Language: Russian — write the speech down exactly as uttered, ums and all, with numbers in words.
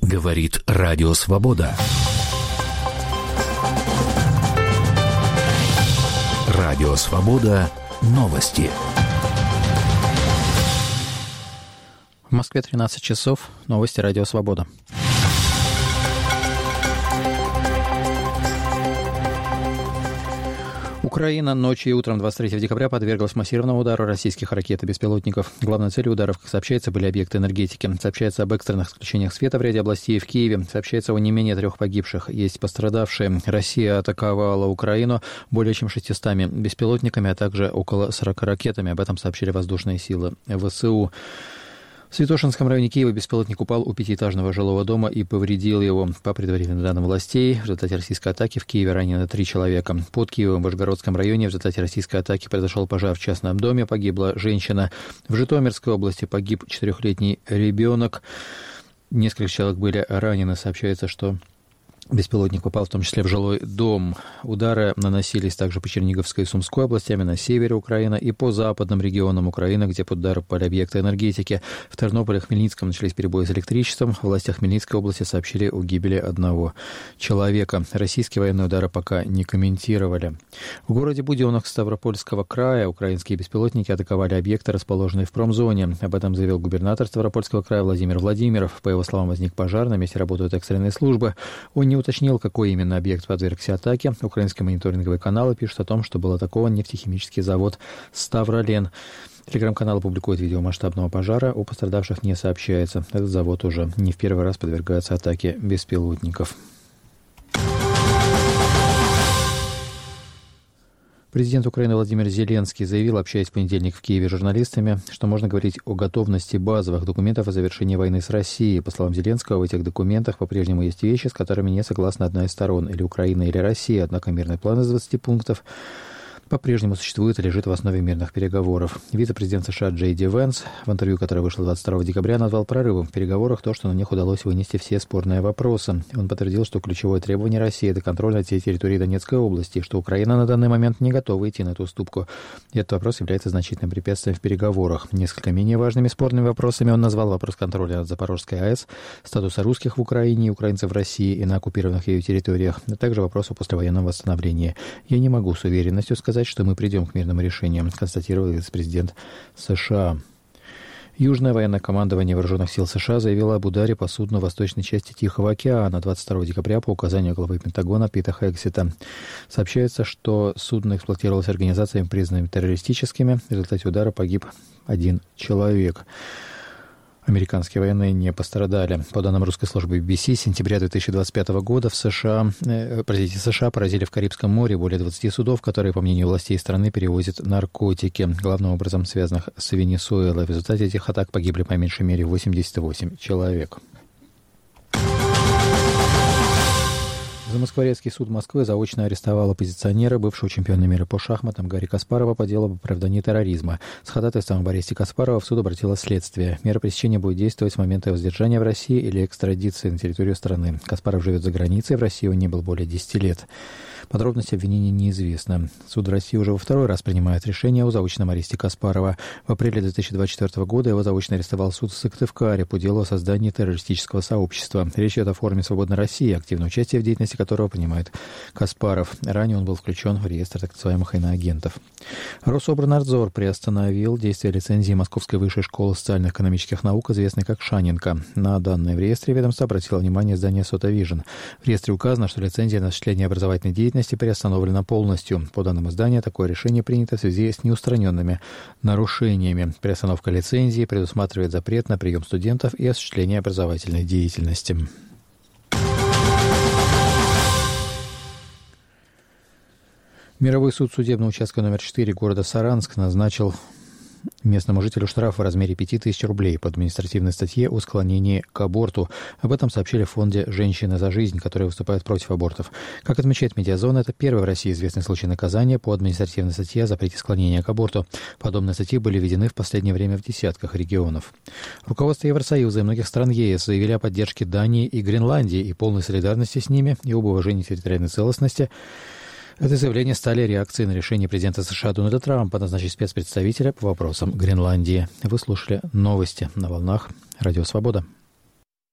Говорит Радио Свобода. Радио Свобода. Новости. В Москве тринадцать часов. Новости Радио Свобода. Украина ночью и утром двадцать третьего декабря подверглась массированному удару российских ракет и беспилотников. Главной целью ударов, как сообщается, были объекты энергетики. Сообщается об экстренных отключениях света в ряде областей в Киеве. Сообщается о не менее трех погибших. Есть пострадавшие. Россия атаковала Украину более чем шестьюстами беспилотниками, а также около сорока ракетами. Об этом сообщили воздушные силы ВСУ. В Святошинском районе Киева беспилотник упал у пятиэтажного жилого дома и повредил его. По предварительным данным властей, в результате российской атаки в Киеве ранено три человека. Под Киевом в Вышгородском районе в результате российской атаки произошел пожар в частном доме, погибла женщина. В Житомирской области погиб четырехлетний ребенок. Несколько человек были ранены. Сообщается, что беспилотник попал в том числе в жилой дом. Удары наносились также по Черниговской и Сумской областями, на севере Украины и по западным регионам Украины, где под удар попали объекты энергетики. В Тернополе и Хмельницком начались перебои с электричеством. В властях Хмельницкой области сообщили о гибели одного человека. Российские военные удары пока не комментировали. В городе Буденновск Ставропольского края украинские беспилотники атаковали объекты, расположенные в промзоне. Об этом заявил губернатор Ставропольского края Владимир Владимиров. По его словам, возник пожар, на месте работают экстренные службы. Он не уточнил, какой именно объект подвергся атаке. Украинские мониторинговые каналы пишут о том, что был атакован нефтехимический завод «Ставролен». Телеграм-канал публикует видео масштабного пожара. О пострадавших не сообщается. Этот завод уже не в первый раз подвергается атаке беспилотников. Президент Украины Владимир Зеленский заявил, общаясь в понедельник в Киеве с журналистами, что можно говорить о готовности базовых документов о завершении войны с Россией. По словам Зеленского, в этих документах по-прежнему есть вещи, с которыми не согласна одна из сторон, или Украина, или Россия. Однако мирный план из двадцати пунктов по-прежнему существует и лежит в основе мирных переговоров. Вице-президент США Джей Ди Венс в интервью, которое вышло двадцать второго декабря, назвал прорывом в переговорах то, что на них удалось вынести все спорные вопросы. Он подтвердил, что ключевое требование России – это контроль над всей территорией Донецкой области, и что Украина на данный момент не готова идти на эту уступку. И этот вопрос является значительным препятствием в переговорах. Несколько менее важными спорными вопросами он назвал вопрос контроля над Запорожской АЭС, статуса русских в Украине и украинцев в России и на оккупированных ею территориях, а также вопрос о послевоенном восстановлении. Я не могу с уверенностью сказать, что мы придем к мирным решениям, констатировал вице-президент США. Южное военное командование Вооруженных сил США заявило об ударе по судну в восточной части Тихого океана двадцать второго декабря по указанию главы Пентагона Пита Хексета. Сообщается, что судно эксплуатировалось организациями, признанными террористическими. В результате удара погиб один человек. Американские военные не пострадали. По данным русской службы би би си, с сентября две тысячи двадцать пятого года в США, э, простите, США поразили в Карибском море более двадцати судов, которые, по мнению властей страны, перевозят наркотики, главным образом связанных с Венесуэлой. В результате этих атак погибли по меньшей мере восемьдесят восемь человек. Замоскворецкий суд Москвы заочно арестовал оппозиционера, бывшего чемпиона мира по шахматам Гарри Каспарова по делу об оправдании терроризма. С ходатайством об аресте Каспарова в суд обратилось следствие. Мера пресечения будет действовать с момента его задержания в России или экстрадиции на территорию страны. Каспаров живет за границей, в России он не был более десяти лет. Подробности обвинения неизвестны. Суд России уже во второй раз принимает решение о заочном аресте Каспарова. В апреле две тысячи двадцать четвёртого года его заочно арестовал суд в Сыктывкаре по делу о создании террористического сообщества. Речь идет о форуме «Свободной России», активное участие в деятельности которого принимает Каспаров. Ранее он был включен в реестр так называемых иноагентов. Рособорнадзор приостановил действие лицензии Московской высшей школы социально-экономических наук, известной как Шаненко. На данные в реестре ведомство обратило внимание издание «Сотовижн». В реестре указано, что лицензия на осуществление образовательной деятельности приостановлена полностью. По данным издания, такое решение принято в связи с неустраненными нарушениями. Приостановка лицензии предусматривает запрет на прием студентов и осуществление образовательной деятельности. Мировой суд судебного участка номер четыре города Саранск назначил местному жителю штраф в размере пяти тысяч рублей по административной статье о склонении к аборту. Об этом сообщили в фонде «Женщины за жизнь», которые выступают против абортов. Как отмечает Медиазона, это первый в России известный случай наказания по административной статье о запрете склонения к аборту. Подобные статьи были введены в последнее время в десятках регионов. Руководство Евросоюза и многих стран ЕС заявили о поддержке Дании и Гренландии и полной солидарности с ними и об уважении территориальной целостности. Это заявление стали реакцией на решение президента США Дональда Трампа назначить спецпредставителя по вопросам Гренландии. Вы слушали новости на волнах Радио Свобода.